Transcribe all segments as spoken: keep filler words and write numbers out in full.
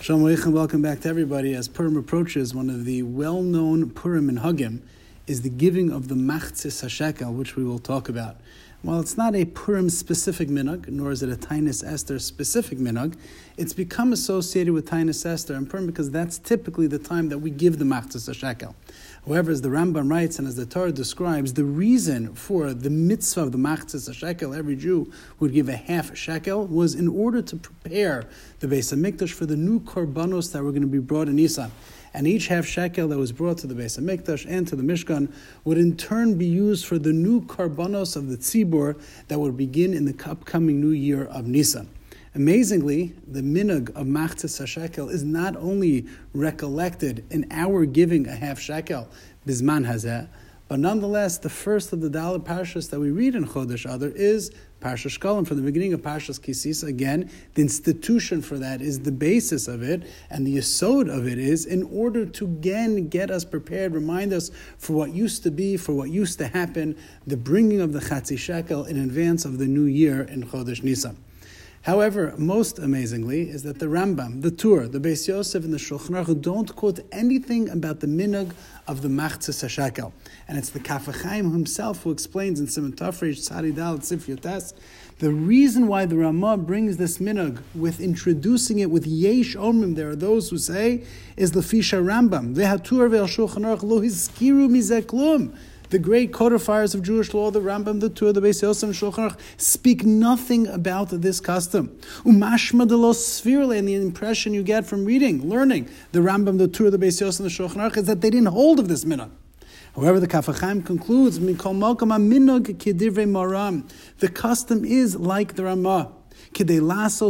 Shalom Aleichem, welcome back to everybody. As Purim approaches, one of the well-known Purim minhagim is the giving of the machzis hashekel, which we will talk about. While it's not a Purim-specific minhag, nor is it a Taanis Esther-specific minhag, it's become associated with Taanis Esther and Purim because that's typically the time that we give the machzis hashekel. However, as the Rambam writes and as the Torah describes, the reason for the mitzvah of the machzis hashekel, every Jew would give a half shekel, was in order to prepare the Beis HaMikdash for the new korbanos that were going to be brought in Nisan. And each half shekel that was brought to the Beis HaMikdash and to the Mishkan would in turn be used for the new korbanos of the tzibur that would begin in the upcoming new year of Nisan. Amazingly, the minhag of machzis hashekel is not only recollected in our giving a half shekel, bizman hazeh, but nonetheless, the first of the Dalet Parshas that we read in Chodesh Adar is Parshas Shkalim, from the beginning of Parshas Kisisa. Again, the institution for that is the basis of it, and the yesod of it is in order to again get us prepared, remind us for what used to be, for what used to happen, the bringing of the Chatzi Shekel in advance of the new year in Chodesh Nisan. However, most amazingly is that the Rambam, the Tur, the Beis Yosef, and the Shulchan Aruch don't quote anything about the minhag of the machzis hashekel. And it's the Kaf HaChaim himself who explains in Siman Tafresh Tzadi Dalet Sif Yotes the reason why the Ramah brings this minhag with introducing it with Yesh Omrim, there are those who say, is Lefisha Rambam. Ve'hatur ve'al Shulchan Aruch lo hizkiru mizeh klum. The great codifiers of Jewish law, the Rambam, the Tur, the Beis Yosef, and Shulchan Aruch, speak nothing about this custom. Umashma de lo svirle, and the impression you get from reading, learning the Rambam, the Tur, the Beis Yosef, and the Shulchan Aruch is that they didn't hold of this minhag. However, the Kaf HaChaim concludes, Mikol malkam minhag kedivrei maram. The custom is like the Ramah. In order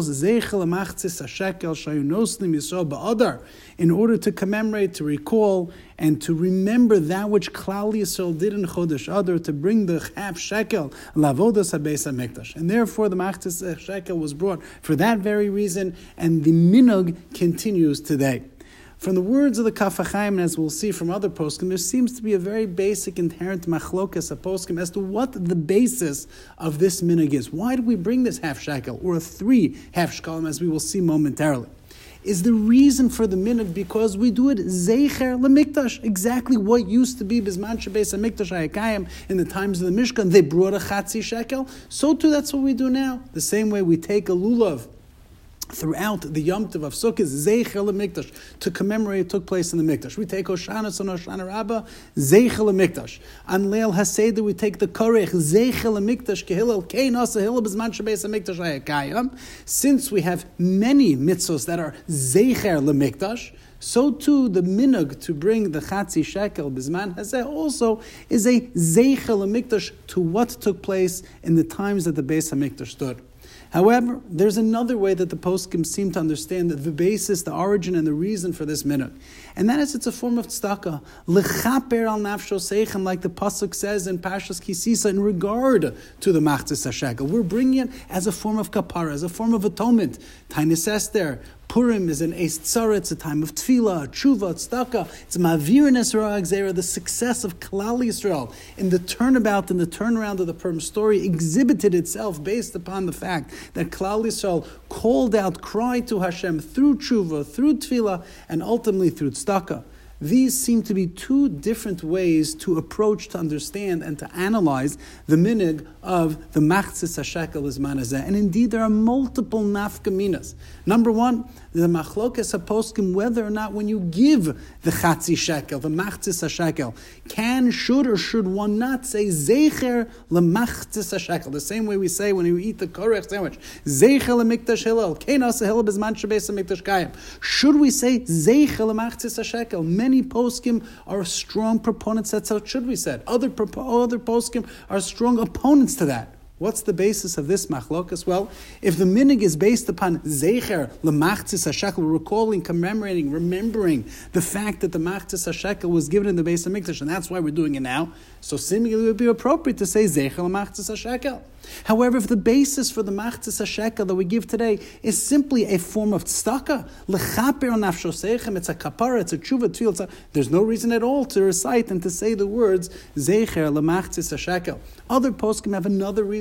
to commemorate, to recall, and to remember that which Klal Yisrael did in Chodesh Adar, to bring the half shekel lavodas habeis hamikdash. And therefore the machzis shekel was brought for that very reason, and the minhag continues today. From the words of the Kaf HaChaim, and as we'll see from other poskim, there seems to be a very basic inherent machlokas of poskim as to what the basis of this minhag is. Why do we bring this half shekel, or three half shekalim, as we will see momentarily? Is the reason for the minhag because we do it zeicher lemikdash, exactly what used to be bizman shebeis hamikdash hayakayim in the times of the Mishkan. They brought a chatzi shekel, so too that's what we do now. The same way we take a lulav throughout the Yom Tov of Sukkot, Zeicher LeMikdash, to commemorate it took place in the Mikdash. We take Hoshanas on Hoshana Rabbah, Zeicher LeMikdash. On Leil HaSeder, we take the Korech, Zeicher LeMikdash, Kehillel Kein Asa Hillel B'zman Shebeis HaMikdash Hayakayim. Since we have many mitzvos that are Zeicher LeMikdash, so too the minhag to bring the Chatzi Shekel B'zman Hazeh also is a Zeicher LeMikdash to what took place in the times that the Beis HaMikdash stood. However, there's another way that the poskim seem to understand that the basis, the origin, and the reason for this minhag. And that is, it's a form of tzedakah. L'chaper al nafsho seichem, like the pasuk says in Parshas Kisisa, in regard to the machzis hashekel. We're bringing it as a form of kapara, as a form of atonement. Taanis Esther, Purim is an Eis Tzara, it's a time of tefillah, tshuva, tzedakah. It's ma'avir nesra gzeira, the success of Klal Yisrael in the turnabout and the turnaround of the Purim story exhibited itself based upon the fact that Klal Yisrael called out, cried to Hashem through tshuva, through tefillah, and ultimately through tzedakah. These seem to be two different ways to approach, to understand, and to analyze the minhag of the machzis hashekel b'zman hazeh. And indeed, there are multiple nafkaminas. Number one, the machlokas haposkim, whether or not when you give the chatzi shekel, the machzis hashekel, can, should, or should one not say zeicher lemachzis hashekel, the same way we say when you eat the korech sandwich, zeicher lemikdash hillel, kein asa hillel b'zman shebeis hamikdash kayim. Should we say zeicher lemachzis hashekel? Many poskim are strong proponents. That's how it should be said. Other other poskim are strong opponents to that. What's the basis of this machlokas? Well, if the minhag is based upon zeicher lemachzis hashekel, recalling, commemorating, remembering the fact that the machzis hashekel was given in the Beis HaMikdash, and that's why we're doing it now, so seemingly it would be appropriate to say zeicher lemachzis hashekel. However, if the basis for the machzis hashekel that we give today is simply a form of tzedakah, lechaper nafsho seichem, it's a kapara, it's a tshuva, tefillah, there's no reason at all to recite and to say the words zeicher lemachzis hashekel. Other poskim have another reason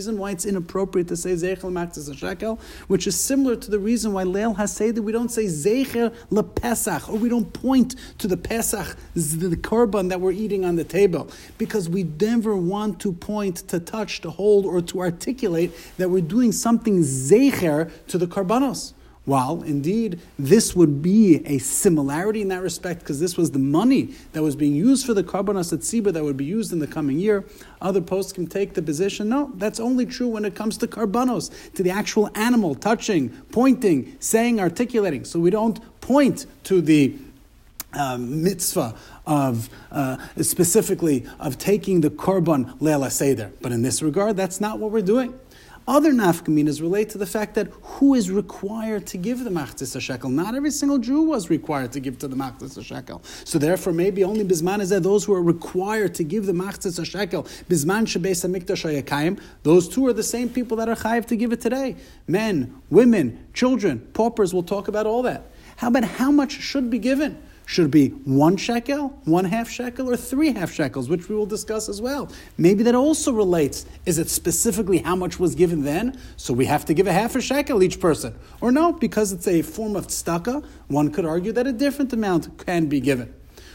reason why it's inappropriate to say Zecher L'Machzis HaShekel, which is similar to the reason why Leil HaSeder, we don't say Zecher LePesach, or we don't point to the Pesach, the korban that we're eating on the table, because we never want to point, to touch, to hold, or to articulate that we're doing something Zecher to the korbanos. While, indeed, this would be a similarity in that respect, because this was the money that was being used for the Karbanos Tzibur that would be used in the coming year. Other posts can take the position, no, that's only true when it comes to Karbanos, to the actual animal, touching, pointing, saying, articulating. So we don't point to the um, mitzvah of, uh, specifically, of taking the Korban Leil HaSeder. But in this regard, that's not what we're doing. Other nafkaminas relate to the fact that who is required to give the machzis hashekel? Not every single Jew was required to give to the machzis hashekel. So therefore, maybe only bisman is there those who are required to give the machzis hashekel. Bisman shebeis hamikdash hayakayim. Those two are the same people that are chayiv to give it today. Men, women, children, paupers. We'll talk about all that. How about how much should be given? Should it be one shekel, one half shekel, or three half shekels, which we will discuss as well? Maybe that also relates. Is it specifically how much was given then? So we have to give a half a shekel each person. Or no, because it's a form of tzedakah, one could argue that a different amount can be given.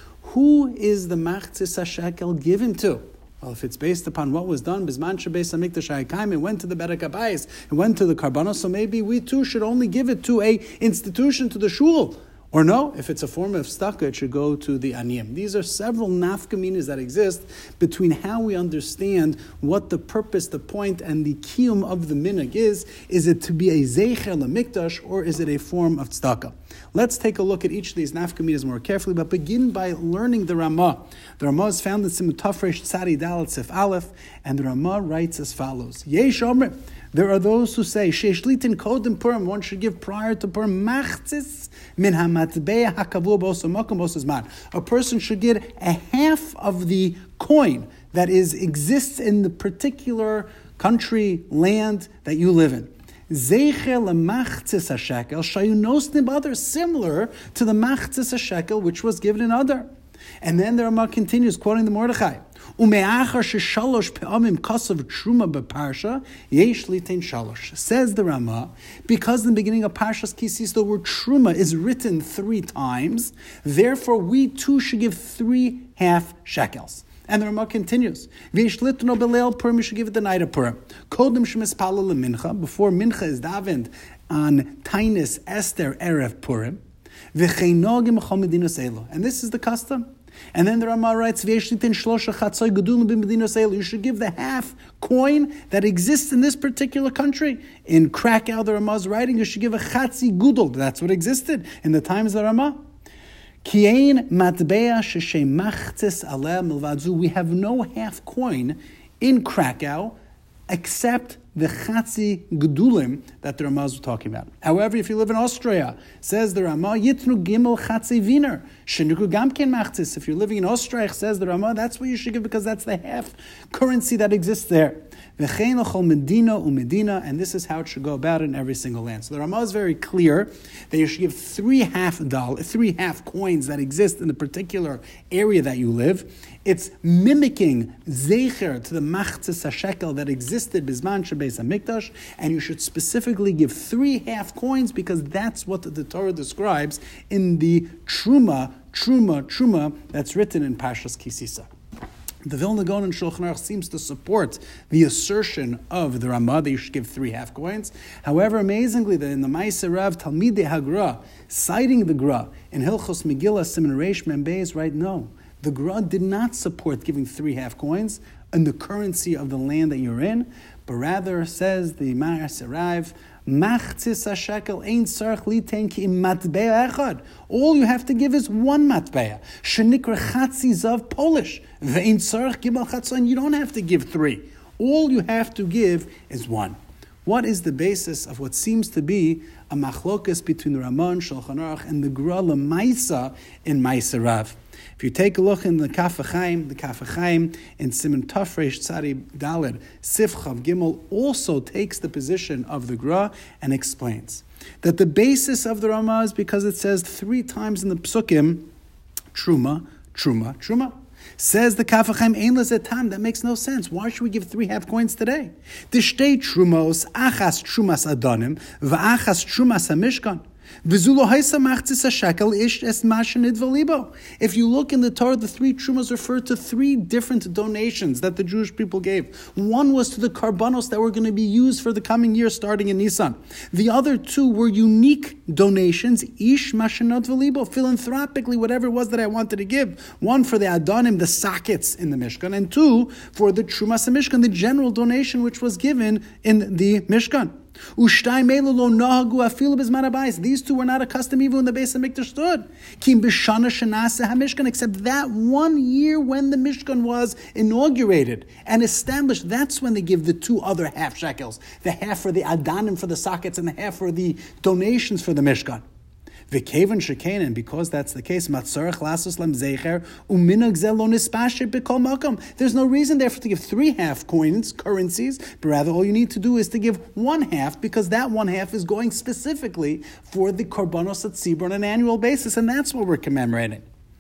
Who is the machzis hashekel given to? Well, if it's based upon what was done, Bisman Shebeis HaMikdash HaYakayim, it went to the Berek HaBayis, it went to the Karbanos, so maybe we too should only give it to a institution, to the shul. Or no, if it's a form of tzedakah, it should go to the aniyim. These are several nafkaminas that exist between how we understand what the purpose, the point, and the kiyum of the minhag is. Is it to be a zeicher lemikdash, or is it a form of tzedakah? Let's take a look at each of these nafkaminas more carefully, but begin by learning the Ramah. The Ramah is found in Simon Tafresh Tzadi Dalet Sif Aleph, and the Ramah writes as follows: Yesh Omer. There are those who say, Sheishlitin Kodim Purim, one should give prior to Purim, Machzis min hamatbea hakavur b'oso makom b'oso zman. A person should get a half of the coin that is exists in the particular country, land that you live in. Zeicher lemachzis hashekel shayunosnim others, similar to the machzis hashekel which was given in Adar. And then the Ramah continues, quoting the Mordechai. Umeachar sheshalosh pe'amim kasav truma beparsha yesh litain shalosh. Says the Ramah, because in the beginning of Parshas Kisis the word truma is written three times, therefore we too should give three half shekels. And the Ramah continues, V'yesh litno beleil Purim, you should give it the night of Purim. Kodem shemispalel lemincha, before mincha is davened on Tainis Esther Erev Purim. V'cheinogim chomedinos elo. And this is the custom. And then the Ramah writes, you should give the half coin that exists in this particular country. In Krakow, the Ramah is writing, you should give a chatzi gudel. That's what existed in the times of the Ramah. We have no half coin in Krakow except the chatzi gedulim that the Ramah is talking about. However, if you live in Austria, says the Ramah, yitnu gimel chatzi viner, shenuku gamken machzis. If you're living in Austria, says the Ramah, that's what you should give because that's the half currency that exists there. V'chein l'chol medina u'medina, and this is how it should go about in every single land. So the Ramah is very clear that you should give three half dollar, three half coins that exist in the particular area that you live. It's mimicking zeicher to the machzis hashekel that existed bisman shebeis hamikdash, and you should specifically give three half coins because that's what the Torah describes in the truma, truma, truma that's written in Parshas Kisisa. The Vilna Gaon and Shulchan Aruch seems to support the assertion of the Ramah that you should give three half coins. However, amazingly, that in the Ma'aser Rav Talmidei HaGra, citing the Gra in Hilchos Megillah Siman Reish Mem Beis, right? No, the Gra did not support giving three half coins in the currency of the land that you're in, but rather says the Ma'aser Rav, Machzis hashekel ein tzarich litein ki im matbea echad. All you have to give is one matbea. Shenikra chatzi zav Polish. Ve'ein tzarich gimel chatzon. You don't have to give three. All you have to give is one. What is the basis of what seems to be a machlokas between the Ramah and Shulchan Aruch and the Gra L'maisa in Ma'aser Rav? If you take a look in the Kaf HaChaim, the Kaf HaChaim in Siman Tafresh Tzadi Daled, Sif Chav Gimel also takes the position of the Gra and explains that the basis of the Ramah is because it says three times in the Psukim, Truma, Truma, Truma. Says the Kaf HaChaim, Ein lezeh tam, that makes no sense. Why should we give three half coins today? Dishtei trumos, achas trumas adonim, va'achas trumas hamishkan. If you look in the Torah, the three trumas refer to three different donations that the Jewish people gave. One was to the karbanos that were going to be used for the coming year starting in Nisan. The other two were unique donations, ish mashenot v'libo, philanthropically, whatever it was that I wanted to give. One for the adonim, the sockets in the Mishkan, and two for the trumas Mishkan, the general donation which was given in the Mishkan. These two were not accustomed even when the Beis HaMikdash stood. Except that one year when the Mishkan was inaugurated and established, that's when they give the two other half shekels. The half for the adanim, for the sockets, and the half for the donations for the Mishkan. V'kevan shekain, and because that's the case, matzorach lasos lam zeicher uminag zel lo nispashe b'kol makom. There's no reason therefore to give three half coins, currencies, but rather all you need to do is to give one half, because that one half is going specifically for the korbanos hatzibur on an annual basis, and that's what we're commemorating.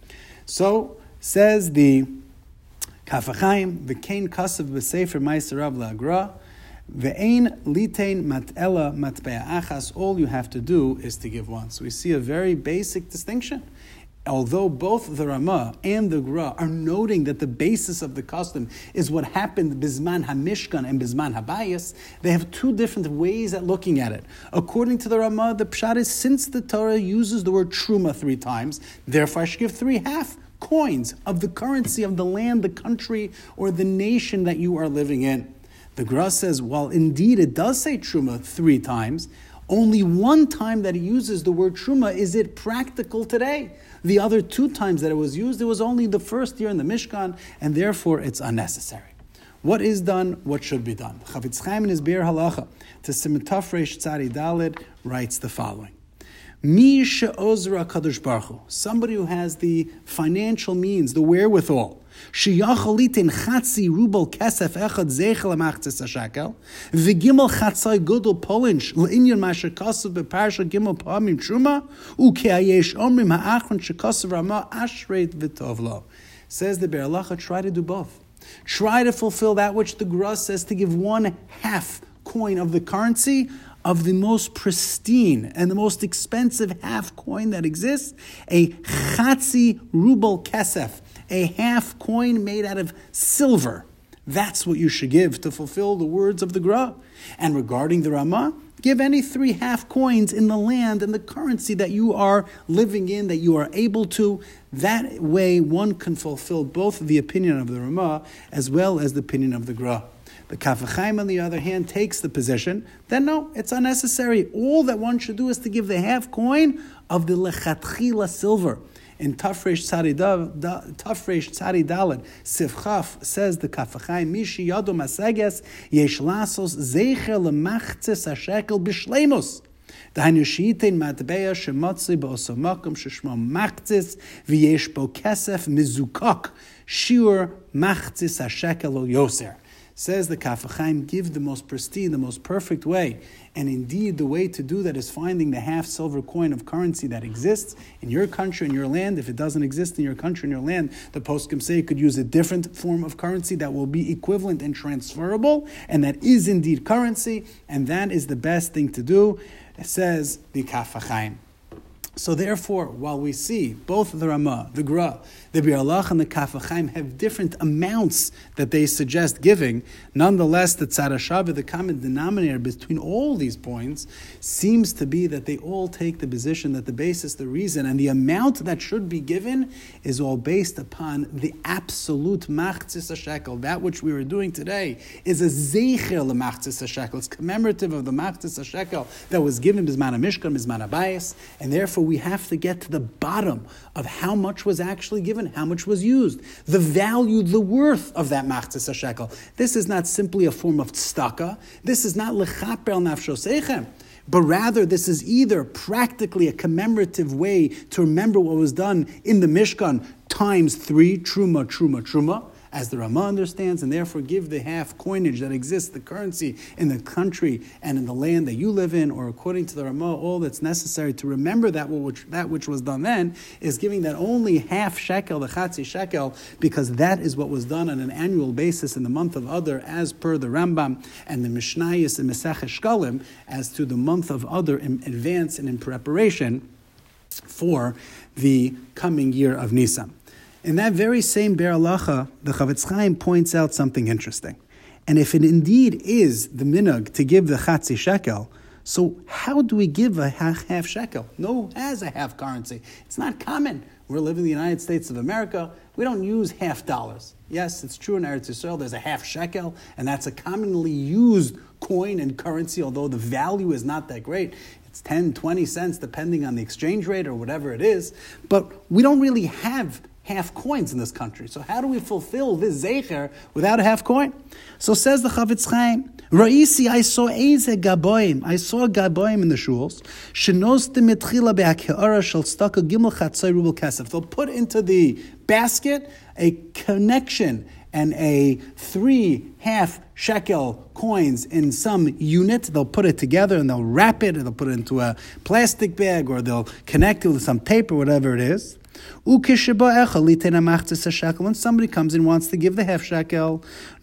So says the Kaf HaChaim, v'kein kasav b'sefer ma'aser Rav la'agra. Ve'ein litain mat'ela matbea achas. All you have to do is to give one. So we see a very basic distinction. Although both the Ramah and the Gra are noting that the basis of the custom is what happened Bizman HaMishkan and Bizman HaBayis, they have two different ways at looking at it. According to the Ramah, the pshat is, since the Torah uses the word truma three times, therefore I should give three half coins of the currency of the land, the country, or the nation that you are living in. The Gra says, while indeed it does say truma three times, only one time that it uses the word truma is it practical today. The other two times that it was used, it was only the first year in the Mishkan, and therefore it's unnecessary. What is done? What should be done? Chavetz Chaim in his Be'er Halacha to Simitaf Reish Tzadi Daled writes the following. Mi she'ozra kadosh baruch hu, somebody who has the financial means, the wherewithal, sheyachol litin chatzi rubel kesef echad zeichel amachtzis hashekel, v'gimel chatzai gudel polinch le'inyan masher kasav beparsha gimel pa'amim truma, u'ke'ayesh omrim ha'achron shekasav ramah ashreit v'tov lo. Says the Be'er Halacha, try to do both. Try to fulfill that which the Gra says, to give one half coin of the currency of the most pristine and the most expensive half coin that exists, a chatzi rubel kesef, a half coin made out of silver. That's what you should give to fulfill the words of the Gra. And regarding the Ramah, give any three half coins in the land and the currency that you are living in, that you are able to. That way one can fulfill both the opinion of the Ramah as well as the opinion of the Gra. The Kaf HaChaim, on the other hand, takes the position that no, it's unnecessary. All that one should do is to give the half coin of the lechatchila silver. In Tafresh Tzadi Daled, Sifchaf says the Kaf HaChaim, Mishi Yado Maseges Yesh Lasos Zeicher Lemachtzis HaShekel B'Shleimus. Dahainu Sheitein Matbeya Shemotzi B'Oso Makom Sheshmo Machtzis V'Yesh Bo Kesef Mizukok Shiur Machtzis HaShekel Ol Yoser. Says the Kaf HaChaim, give the most pristine, the most perfect way. And indeed, the way to do that is finding the half silver coin of currency that exists in your country, in your land. If it doesn't exist in your country, in your land, the poskim say you could use a different form of currency that will be equivalent and transferable, and that is indeed currency, and that is the best thing to do, says the Kaf HaChaim. So therefore, while we see both the Ramah, the Gra, the Be'er Halacha, and the Kaf HaChaim have different amounts that they suggest giving, nonetheless, the Tzad HaShaveh, the common denominator between all these points, seems to be that they all take the position that the basis, the reason, and the amount that should be given is all based upon the absolute Machtzis HaShekel. That which we were doing today is a Zeicher LeMachtzis HaShekel. It's commemorative of the Machtzis HaShekel that was given Bizman HaMishkan, Bizman HaBayis, and therefore we have to get to the bottom of how much was actually given, how much was used, the value, the worth of that machzis hashekel. This is not simply a form of tzedakah. This is not lechaper al nafshosechem, but rather this is either practically a commemorative way to remember what was done in the Mishkan times three, truma, truma, truma, as the Rama understands, and therefore give the half coinage that exists, the currency in the country and in the land that you live in, or according to the Rama, all that's necessary to remember that which, that which was done then is giving that only half shekel, the chatzi shekel, because that is what was done on an annual basis in the month of Adar, as per the Rambam and the Mishnayos and Mesechus Shkalim, as to the month of Adar in advance and in preparation for the coming year of Nisan. In that very same Be'er Halacha, the Chavetz Chaim points out something interesting. And if it indeed is the minhag to give the chatzi shekel, so how do we give a half, half shekel? No has a half currency. It's not common. We're living in the United States of America. We don't use half dollars. Yes, it's true in Eretz Yisrael there's a half shekel, and that's a commonly used coin and currency, although the value is not that great. It's ten, twenty cents, depending on the exchange rate or whatever it is. But we don't really have half coins in this country. So how do we fulfill this zeicher without a half coin? So says the Chavetz Chaim, Ra'isi, I saw Eze Gaboim. I saw Gaboim in the shuls. Shenostim etchila be'ake'ara shel staka gimel chatzai rubel kesef. They'll put into the basket a connection and a three half shekel coins in some unit. They'll put it together and they'll wrap it, and they'll put it into a plastic bag, or they'll connect it with some tape or whatever it is. When somebody comes in and wants to give the half shekel,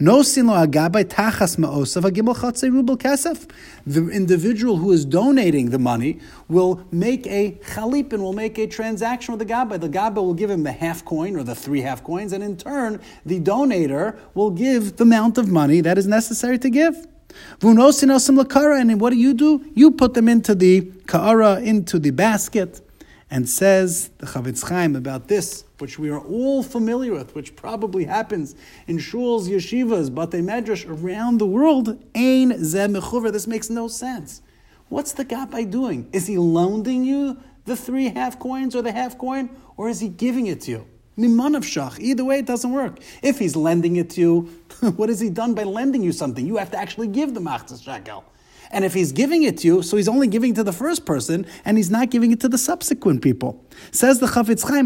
the individual who is donating the money will make a chalip and will make a transaction with the gabbai. The gabbai will give him the half coin or the three half coins, and in turn, the donator will give the amount of money that is necessary to give. And what do you do? You put them into the ka'ara, into the basket. And says the Chavetz Chaim about this, which we are all familiar with, which probably happens in shuls, yeshivas, batei medrash around the world. Ein zeh mechuver. This makes no sense. What's the gabbai doing? Is he loaning you the three half coins or the half coin, or is he giving it to you? Miman of shach. Either way, it doesn't work. If he's lending it to you, what has he done by lending you something? You have to actually give the machzas shekel. And if he's giving it to you, so he's only giving it to the first person, and he's not giving it to the subsequent people. Says the Chavetz Chaim,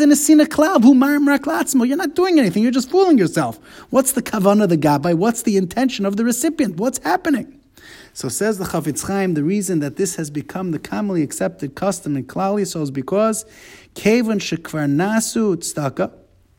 you're not doing anything, you're just fooling yourself. What's the kavanah of the gabbai? What's the intention of the recipient? What's happening? So says the Chavetz Chaim, the reason that this has become the commonly accepted custom in Klal Yisrael is because kevan shekvar nasu tzedakah.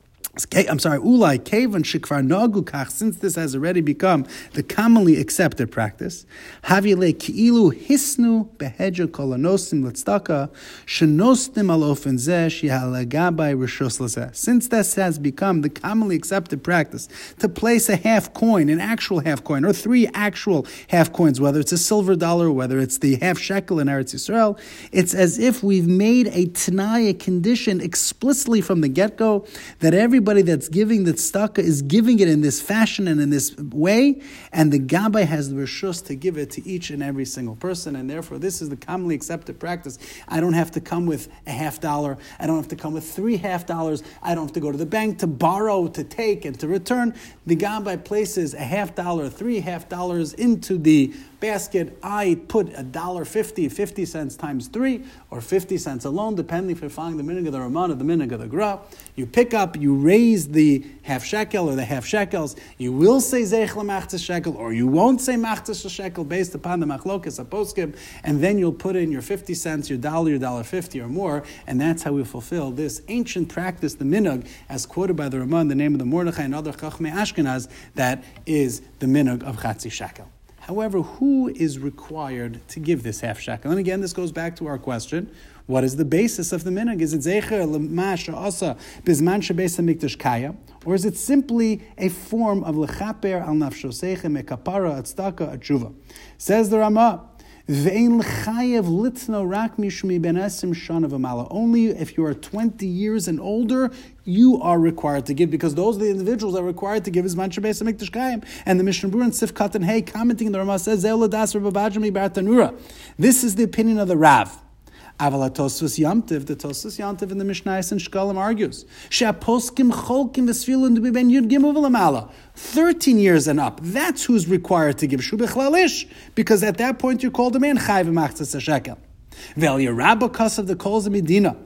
I'm sorry, ulai kevan shekvar nagu kach, since this has already become the commonly accepted practice. Havile ki'ilu hisnu behedja kolanosim l'tzedakah shenostim al ofen zeh shehalagabai rishos l'zeh. Since this has become the commonly accepted practice to place a half coin, an actual half coin, or three actual half coins, whether it's a silver dollar, whether it's the half shekel in Eretz Yisrael, it's as if we've made a t'nai, a condition explicitly from the get-go that every Everybody that's giving the tzedakah is giving it in this fashion and in this way, and the gabbai has the reshus to give it to each and every single person, and therefore this is the commonly accepted practice. I don't have to come with a half dollar. I don't have to come with three half dollars. I don't have to go to the bank to borrow, to take, and to return. The gabbai places a half dollar, three half dollars into the basket. I put a dollar fifty, fifty cents times three, or fifty cents alone, depending if you're following the minhag of the Ramah or the minhag of the Gra. You pick up, you raise the half shekel or the half shekels. You will say zeich l'machzis shekel, or you won't say machzis shekel based upon the machlokas aposkim, and then you'll put in your fifty cents, your dollar, your dollar fifty or more, and that's how we fulfill this ancient practice, the minhag, as quoted by the Ramah in the name of the Mordechai and other Chachmei Ashkenaz, that is the minhag of chatzi shekel. However, who is required to give this half shekel? And again, this goes back to our question: what is the basis of the minhag? Is it zeicher l'ma she'asa bizman shebeis hamikdash kaya, or is it simply a form of lechaper al nafshosechem ekapara atzdaka atshuva? Says the Ramah, Ve'ein l'chayev litno rak mishmi ben esim shana v'mala. Only if you are twenty years and older, you are required to give, because those are the individuals that are required to give is man shebeis hamikdash kayim. And the Mishnah Berurah in Sif Katan Hey, commenting in the Ramah, says Zeh l'das Rabbi Bajami bar Tanura. This is the opinion of the Rav. Aval Tosfos Yamtiv, the Tosfos Yamtiv in the Mishnayos and Shkalim argues, She'aposkim cholkim v'sfilun to be ben yud gimel v'lamala. Thirteen years and up, that's who's required to give. Shu bechlalish, because at that point you're called a man chayv v'machzas shekel. Ve'al Yerabba kasav the calls of Medina.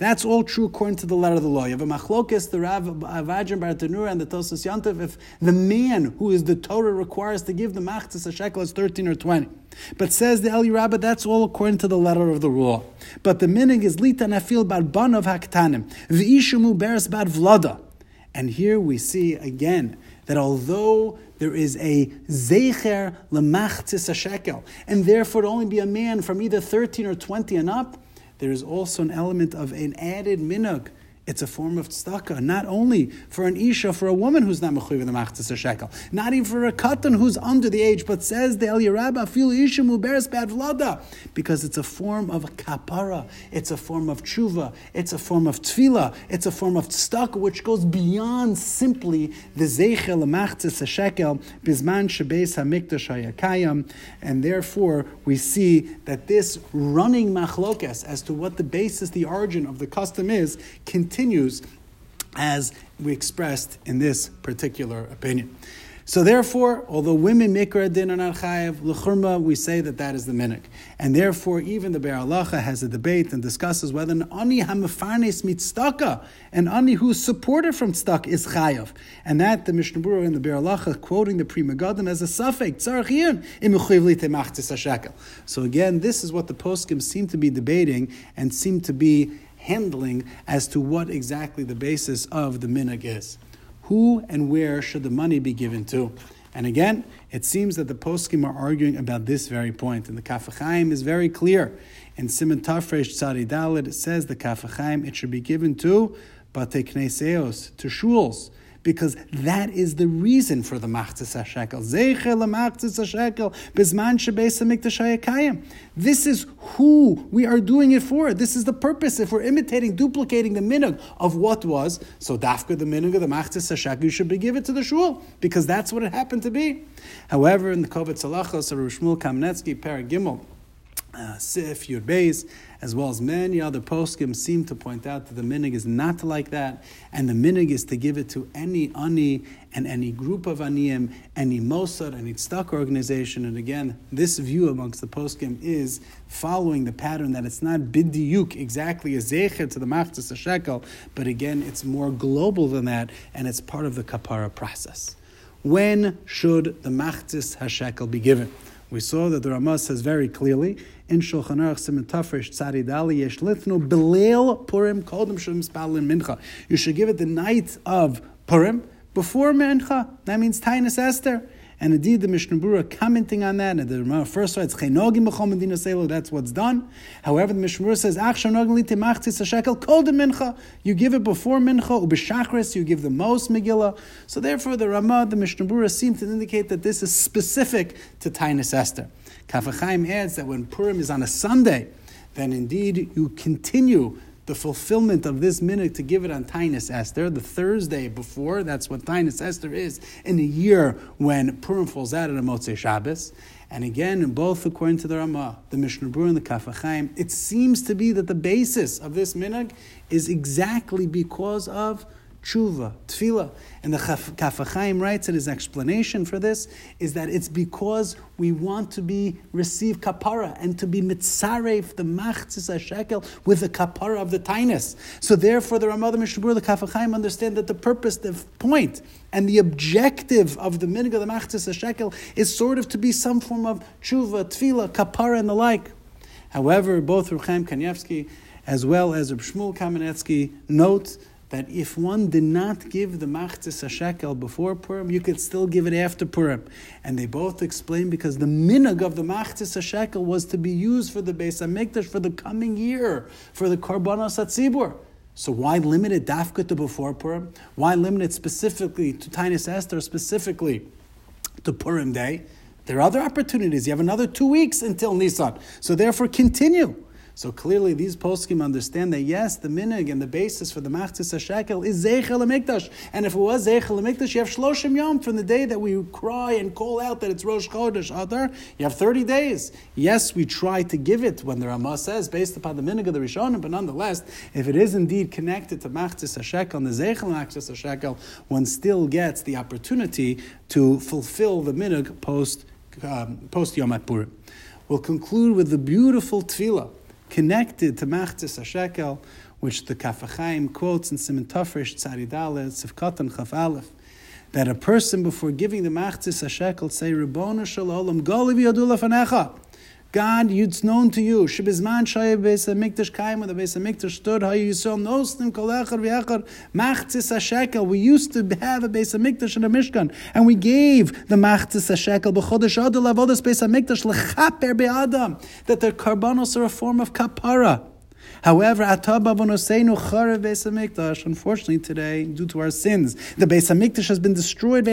That's all true according to the letter of the law. You have a machlokes, the Rav Avadjan Bar Tanura and the Tosas Yantav, if the man who is the Torah requires to give the machzis a shekel is thirteen or twenty. But says the Eli Rabbah, that's all according to the letter of the law. But the minig is lita nafil bar banav haktanim, v'ishumu beres bar vlada. And here we see again that although there is a zecher lemachtzis a shekel, and therefore it only be a man from either thirteen or twenty and up, there is also an element of an added minhag. It's a form of tzedakah, not only for an isha, for a woman who's not mechuyev the machzis a shekel, not even for a katan who's under the age, but says the Eli Rabbah, fil isha muberes bad vlada, because it's a form of kapara, it's a form of tshuva, it's a form of tefillah, it's a form of tzedakah, which goes beyond simply the zeicher lemachzis a shekel bizman shebeis hamikdash hayakayam, and therefore we see that this running machlokes as to what the basis, the origin of the custom is, can continues as we expressed in this particular opinion. So therefore, although women mikra din are not chayav, l'churma, we say that that is the minhag. And therefore, even the Be'er Halacha has a debate and discusses whether an ani hamafarnes mitztaka, an ani who's supported from tzedakah, is chayav. And that the Mishnah Berurah in the Be'er Halacha, quoting the Pri Megadim as a suffix, tzarachiyun im mechuyev li temachtis hashekel. So again, this is what the poskim seem to be debating and seem to be handling as to what exactly the basis of the minhag is. Who and where should the money be given to? And again, it seems that the poskim are arguing about this very point. And the Kaf HaChaim is very clear. In Siman Tafresh Tzadi Daled, it says the Kaf HaChaim, it should be given to Batei Kneseos, to shuls, because that is the reason for the machzis hashekel. Zeicher lemachzis hashekel bizman shebeis hamikdash hayakayim. This is who we are doing it for. This is the purpose. If we're imitating, duplicating the minhag of what was, so dafka the minhag of the machzis hashekel, you should be given to the shul, because that's what it happened to be. However, in the Kovetz Halachos of Rav Shmuel Kamenetsky, Perek Gimel, Uh, Sif, Yud Beis, as well as many other poskim, seem to point out that the minhag is not like that, and the minhag is to give it to any ani and any group of aniyim, any mossad, any tzedakah organization. And again, this view amongst the poskim is following the pattern that it's not bidiyuk, exactly a zecher to the machzis hashekel, but again, it's more global than that, and it's part of the kapara process. When should the machzis hashekel be given? We saw that the Ramah says very clearly in Shulchan Aruch Siman Tafresh Tzadi Dali Yesh Litnu B'leil Purim Kodem Shel Mispalin Mincha. You should give it the night of Purim before Mincha. That means Tainus Esther. And indeed, the Mishnah Berurah commenting on that, and the Ramah first writes Chenogim B'chol Medina Selo. That's what's done. However, the Mishnah Berurah says Ach Shanogim Li Temachtzis Hashekel Kodem Mincha. You give it before Mincha. Ubeshachris, you give the most Megillah. So therefore, the Ramah, the Mishnah Berurah seem to indicate that this is specific to Tainus Esther. Kaf HaChaim adds that when Purim is on a Sunday, then indeed you continue the fulfillment of this minhag to give it on Tainus Esther, the Thursday before. That's what Tainus Esther is in a year when Purim falls out on a Motzei Shabbos. And again, both according to the Ramah, the Mishnah Berurah, and the Kaf HaChaim, it seems to be that the basis of this minhag is exactly because of tshuva, tefillah. And the Kaf HaChaim writes in his explanation for this is that it's because we want to be receive kapara and to be mitzaref the machzis hashekel with the kapara of the tainus. So therefore, the Ramah, the Mishnah Berurah, the Kaf HaChaim understand that the purpose, the point, and the objective of the minhag of the machzis hashekel is sort of to be some form of tshuva, tefillah, kapara, and the like. However, both Reb Chaim Kanievsky as well as Reb Shmuel Kamenetsky note that if one did not give the machzis hashekel before Purim, you could still give it after Purim. And they both explain because the minhag of the machzis hashekel was to be used for the Beis HaMikdash for the coming year, for the Korbanos HaTzibur. So why limit it dafka to before Purim? Why limit it specifically to Tainus Esther, specifically to Purim Day? There are other opportunities. You have another two weeks until Nisan. So therefore, continue. So clearly, these poskim understand that yes, the minhag and the basis for the machzis hashekel is zeicher lemikdash, and if it was zeicher lemikdash, you have shloshim yom from the day that we cry and call out that it's Rosh Chodesh Adar. You have thirty days. Yes, we try to give it when the Ramah says based upon the minhag of the Rishonim, but nonetheless, if it is indeed connected to machzis hashekel and the zeicher machzis hashekel, one still gets the opportunity to fulfill the minhag post um, post Yom Purim. We'll conclude with the beautiful tefillah connected to Machzis HaShekel, which the Kaf HaChaim quotes in Siman Tafresh Tzadi Dalet Sivkatan Chaf Aleph, that a person before giving the Machzis HaShekel say, Ribono Shel Olam, Goli v'yadu lefanecha. God, it's known to you. Shebizman shaya beis hamikdash kaim, when the beis hamikdash stood, hayu yisrael nosnim kol echad v'echad machzis hashekel. We used to have a beis hamikdash in a mishkan, and we gave the machzis hashekel b'chodesh adar lavodas beis hamikdash lechaper be'adam, that the karbanos are a form of kapara. However, unfortunately today, due to our sins, the Beis Hamikdash has been destroyed.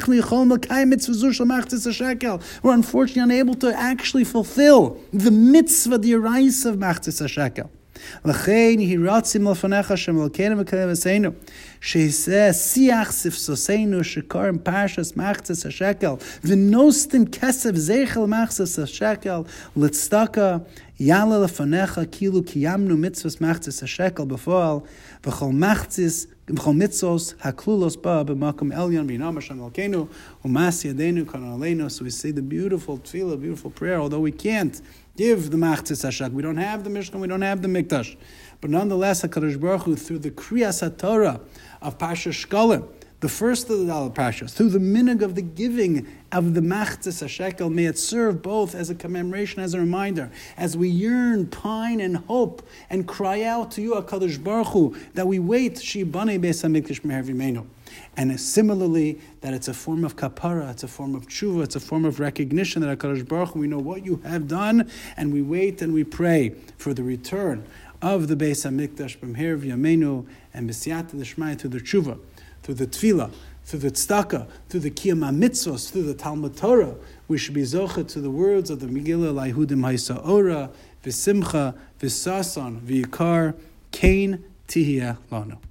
We're unfortunately unable to actually fulfill the mitzvah, the arais of Machzis HaShekel. L'chein hiratzim l'fanecha Hashem Elokeinu v'kelevaseinu sheiseh siach sifsoseinu shekarim parshas Machzis HaShekel v'nostim kesef zeichel Machzis HaShekel l'tzedaka yala l'fanecha kilu kiyamnu mitzvahs Machzis HaShekel b'foal v'chol Machzis v'chol mitzvos haklulos ba b'makom elyon v'yinam Hashem Elokeinu u'mas yadeinu kanan aleinu. So we say the beautiful tefillah, beautiful prayer, although we can't give the Machzis HaShekel. We don't have the Mishkan, we don't have the Mikdash. But nonetheless, HaKadosh Baruch Hu, through the Kriyas HaTorah of Parsha Shkolim, the first of the Dalet Parshas, through the minhag of the giving of the Machzis HaShekel, may it serve both as a commemoration, as a reminder, as we yearn, pine, and hope, and cry out to you, HaKadosh Baruch Hu, that we wait, Shibane Beis HaMikdash Meher V'Meinu. And similarly, that it's a form of kapara, it's a form of tshuva, it's a form of recognition that HaKadosh Baruch Hu, we know what you have done, and we wait and we pray for the return of the Beis HaMikdash B'Meher V'Yameinu and B'siyata D'Shmaya, through the tshuva, through the tefillah, through the tzedakah, through the kiyam mitzvos, through the Talmud Torah. We should be zocheh to the words of the Megillah, Laihudim Haisa'ora, V'simcha, V'sason, V'yikar, Kain Tihiyah Lanu.